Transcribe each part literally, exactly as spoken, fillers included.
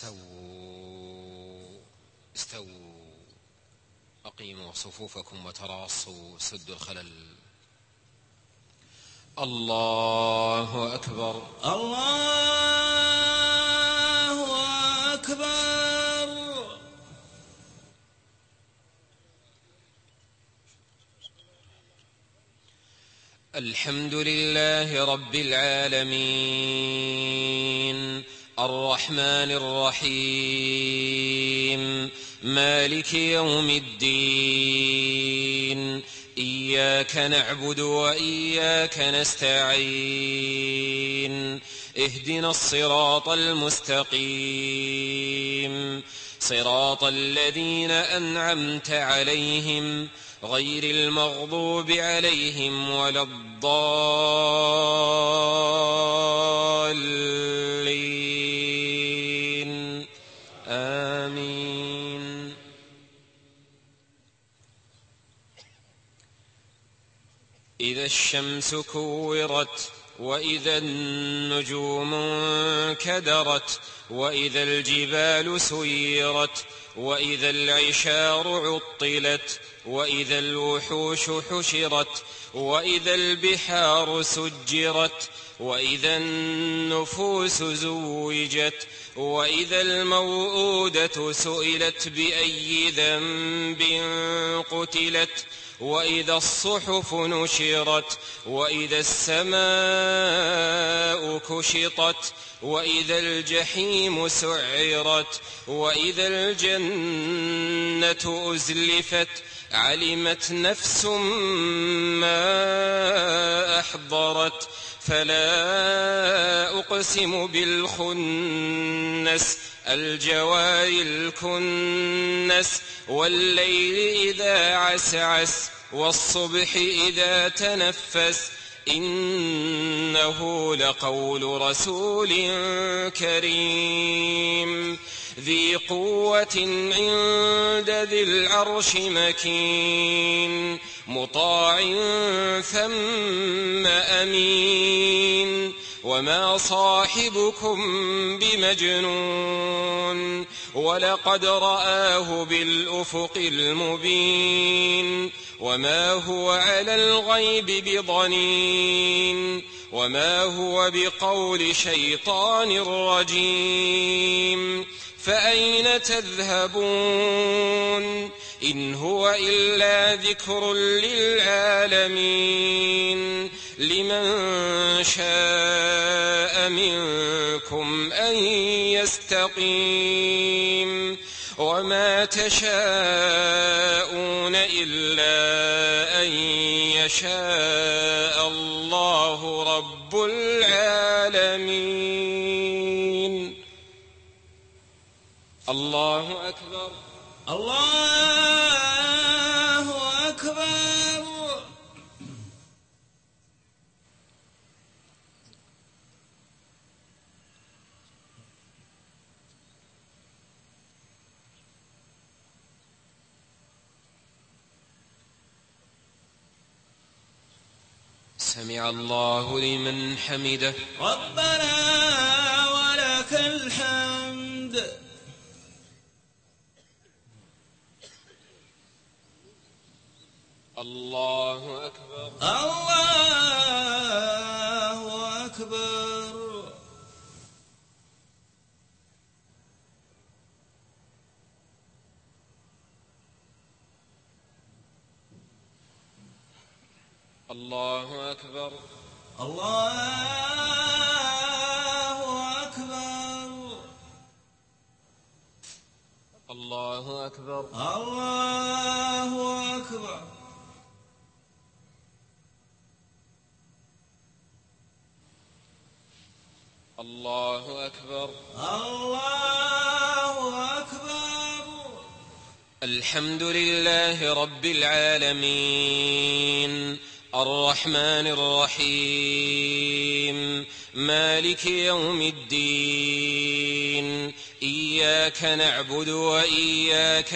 استووا استووا أقيموا صفوفكم وتراصوا، سدوا الخلل. الله أكبر الله أكبر. الحمد لله رب العالمين، الرحمن الرحيم، مالك يوم الدين، إياك نعبد وإياك نستعين، اهدنا الصراط المستقيم، صراط الذين أنعمت عليهم غير المغضوب عليهم ولا الضالين، آمين. إذا الشمس كورت، وإذا النجوم انكدرت، وإذا الجبال سيرت، وإذا العشار عطلت، وإذا الوحوش حشرت، وإذا البحار سجرت، وإذا النفوس زوجت، وإذا الموءودة سئلت بأي ذنب قتلت، وإذا الصحف نشرت، وإذا السماء كشطت، وإذا الجحيم سعرت، وإذا الجنة أزلفت، علمت نفس ما أحضرت. فلا أقسم بالخنس، الجوار الكنس، والليل إذا عسعس، والصبح إذا تنفس، إنه لقول رسول كريم ذي قوة عند ذي العرش مكين، مطاع ثم أمين. وما صاحبكم بمجنون، ولقد رآه بالأفق المبين. وما هو على الغيب بضنين، وما هو بقول شيطان رجيم. فأين تذهبون؟ إن هو إلا ذكر للعالمين. لمن شاء منكم أن يستقيم. وما تشاءون إلا أن يشاء الله رب العالمين. الله أكبر الله أكبر. سمع الله لمن حمده. ربنا ولك الحمد. الله أكبر الله أكبر. الله أكبر الله أكبر. الله أكبر الله أكبر. الله أكبر الله أكبر. الحمد لله رب العالمين، الرحمن الرحيم، مالك يوم الدين، إياك نعبد وإياك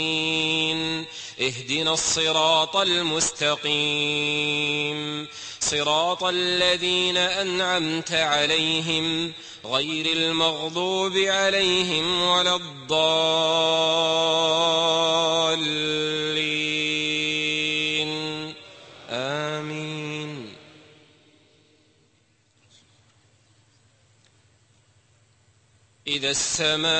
نستعين، اهدنا الصراط المستقيم، صراط الذين أنعمت عليهم غير المغضوب عليهم ولا الضالين آمين. إذا السماء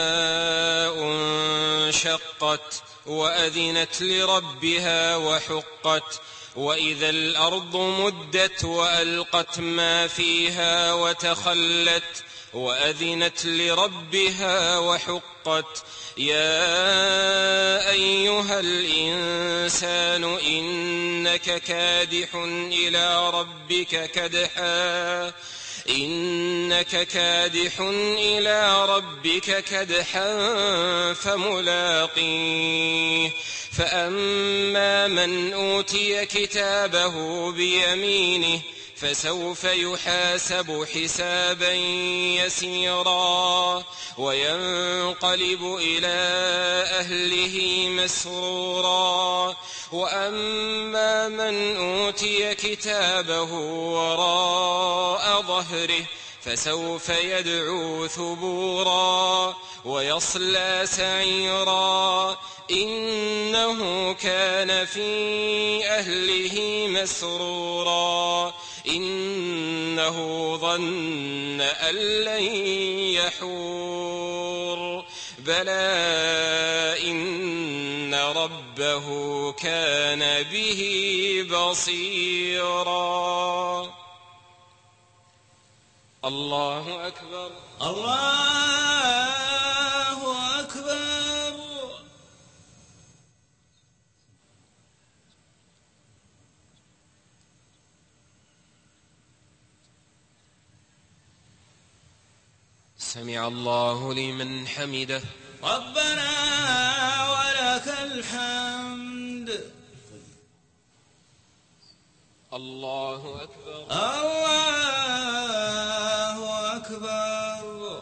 انشقت وأذنت لربها وحقت وإذا الأرض مدت وألقت ما فيها وتخلت وأذنت لربها وحقت يا أيها الإنسان إنك كادح إلى ربك كدحا إنك كادح إلى ربك كدحا فملاقيه فأما من أوتي كتابه بيمينه فسوف يحاسب حسابا يسيرا وينقلب إلى أهله مسرورا وأما من أوتي كتابه وراء ظهره فسوف يدعو ثبورا ويصلى سعيرا إنه كان في أهله مسرورا إنه ظن أن لن يحور بلى إن ربه كان به بصيرا. الله أكبر. الله أكبر. سمع الله لمن حمده. ربنا ولك الحمد. الله أكبر. الله أكبر.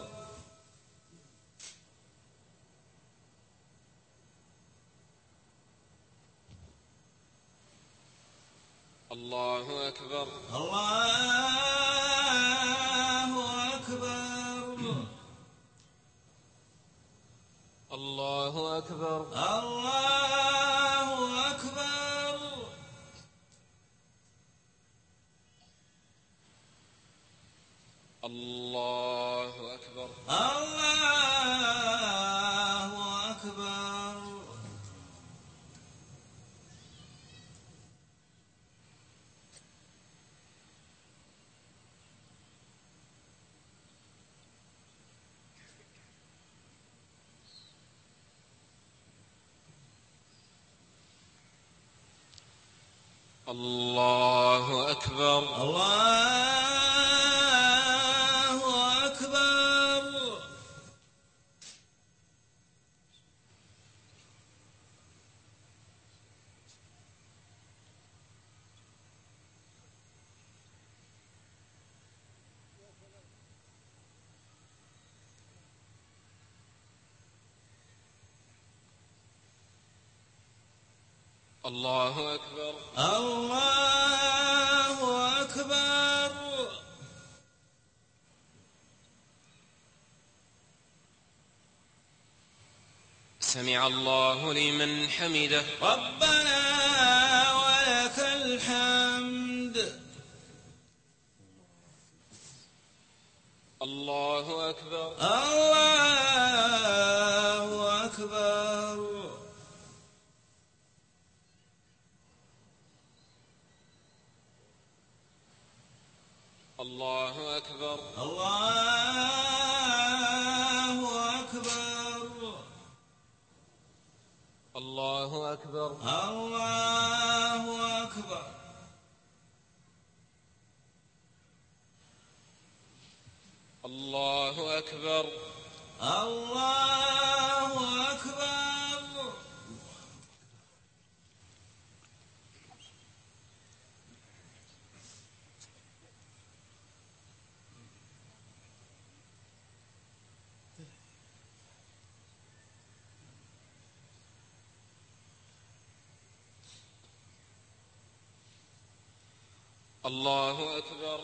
الله أكبر. الله أكبر. الله أكبر. الله أكبر. الله أكبر. الله أكبر. الله أكبر. الله أكبر. الله أكبر. الله أكبر. سمع الله لمن حمده. ربنا ولك الحمد. الله أكبر. الله أكبر. الله أكبر. الله أكبر. الله أكبر. الله أكبر. الله أكبر. الله أكبر. الله أكبر.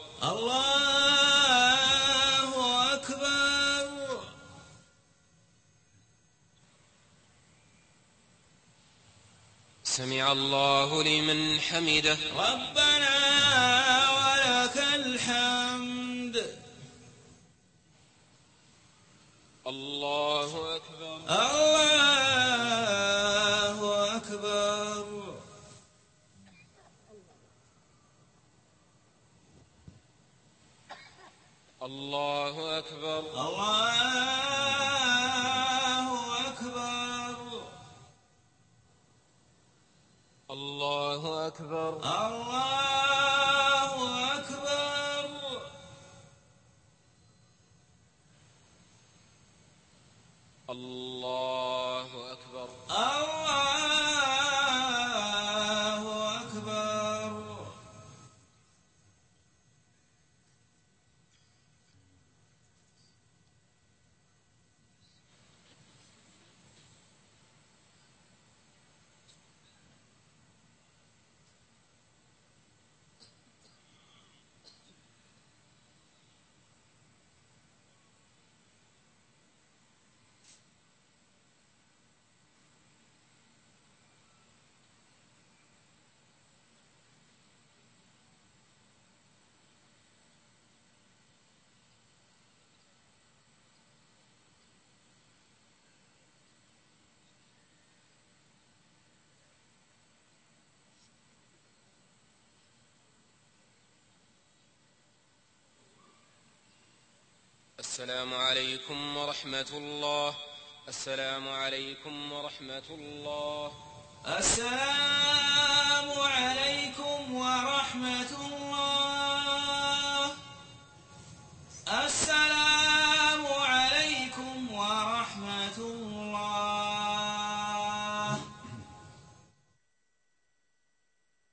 الله أكبر. سمع الله لمن حمده. ربنا ولك الحمد. الله أكبر. الله أكبر. الله أكبر. الله أكبر. الله أكبر. الله أكبر. الله أكبر. الله أكبر. السلام عليكم ورحمة الله. السلام عليكم ورحمة الله. السلام عليكم ورحمة الله. السلام